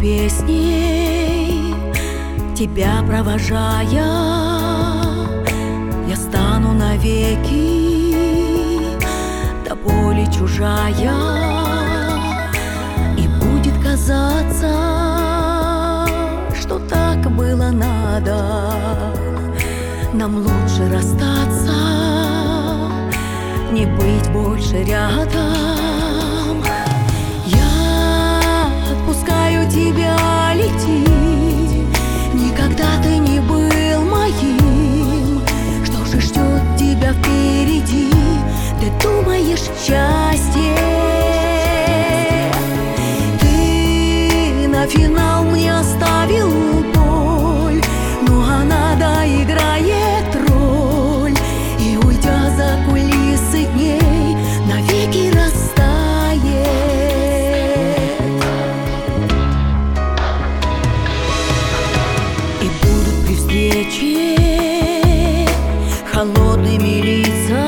песней, тебя провожая, я стану навеки до боли чужая. И будет казаться, что так было надо, нам лучше расстаться, не быть больше рядом. Я отпускаю тебя, лети, никогда ты не был моим. Что же ждет тебя впереди? Ты думаешь, счастье? Ты на финал мне оставил боль, но она доиграет роль, и уйдя за кулисы дней, навеки растает. И будут при встрече холодными лица,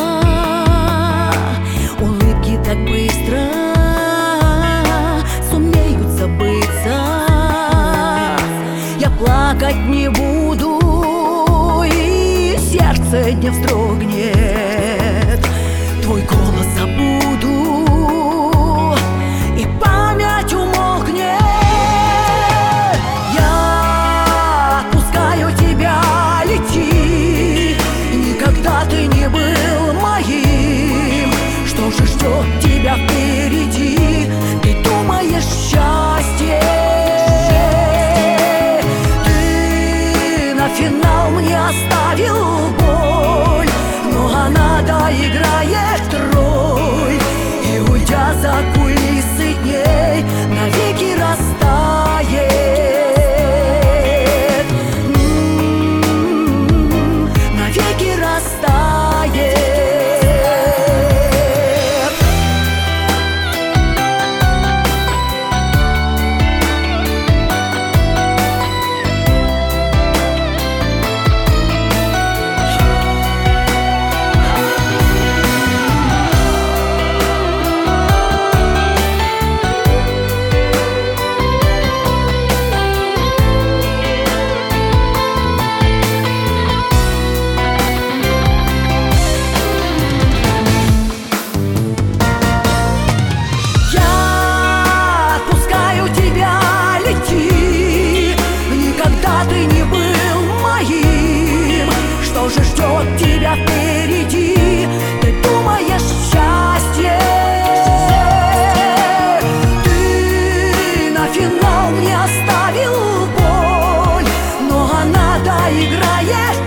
улыбки так быстро сумеют забыться. Я плакать не буду, и сердце не вздрогнет. Твой голос забуду, и память умолкнет. Я отпускаю тебя, лети, никогда ты не был моим. Что же ждет тебя впереди? Ты думаешь, счастье? Ты на финал мне оставил боль, но она доиграет роль, и уйдя за кулисы дней, навеки растает. Навеки растает. Ты не был моим. Что же ждет тебя впереди? Ты думаешь, счастье? Ты на финал мне оставил боль, но она доиграет